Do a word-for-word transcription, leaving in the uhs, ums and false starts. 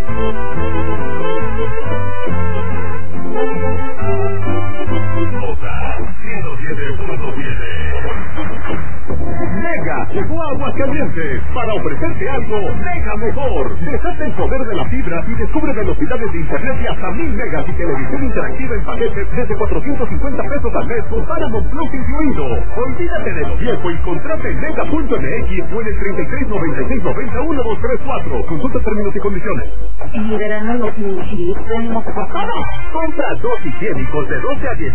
Mega llegó a Aguascalientes para ofrecerte algo mega mejor. Desata el poder de la fibra y descubre velocidades de internet de hasta mil megas y televisión interactiva en paquetes desde cuatrocientos cincuenta pesos al mes con Paramount Plus incluido. Olvídate de lo viejo y contrata en mega punto m x o en el treinta y tres noventa y seis noventa uno dos tres cuatro. Consulta términos y condiciones. En mi verano los mini tenemos pasado. Compra dos higiénicos de doce a diez